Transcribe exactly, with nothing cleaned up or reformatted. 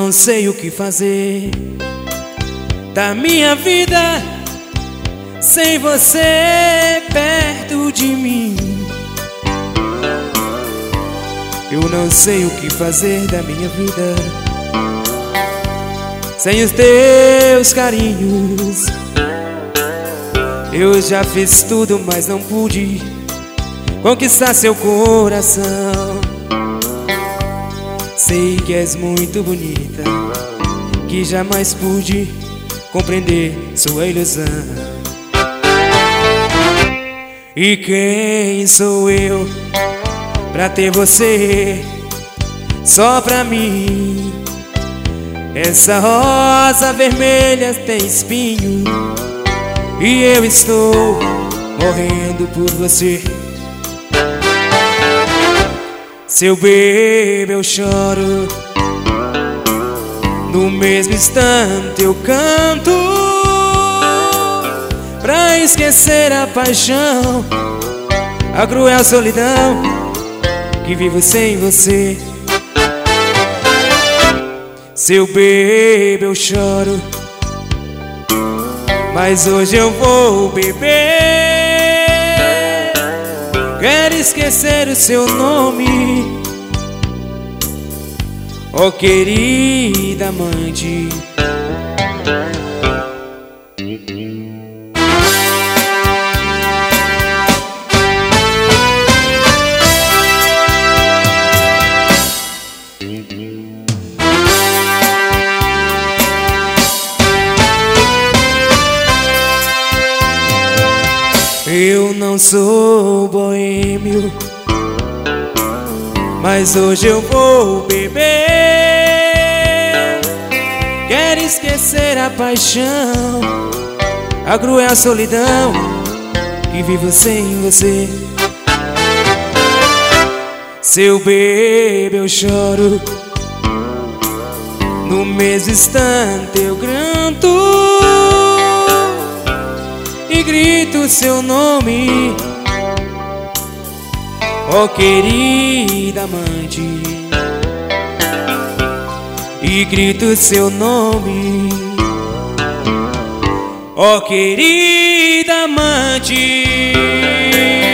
não sei o que fazer da minha vida sem você perto de mim. Eu não sei o que fazer da minha vida sem os teus carinhos. Eu já fiz tudo, mas não pude conquistar seu coração. Sei que és muito bonita, que jamais pude compreender sua ilusão. E quem sou eu pra ter você só pra mim? Essa rosa vermelha tem espinho e eu estou morrendo por você. Seu beijo eu choro, no mesmo instante eu canto, pra esquecer a paixão, a cruel solidão que vivo sem você. Seu beijo eu choro, mas hoje eu vou beber. Quero esquecer o seu nome, oh querida amante. Eu não sou boêmio, mas hoje eu vou beber. Quero esquecer a paixão, a cruel solidão que vivo sem você. Seu beijo eu choro, no mesmo instante eu canto e grito seu nome, oh querida amante. E grito seu nome, oh querida amante.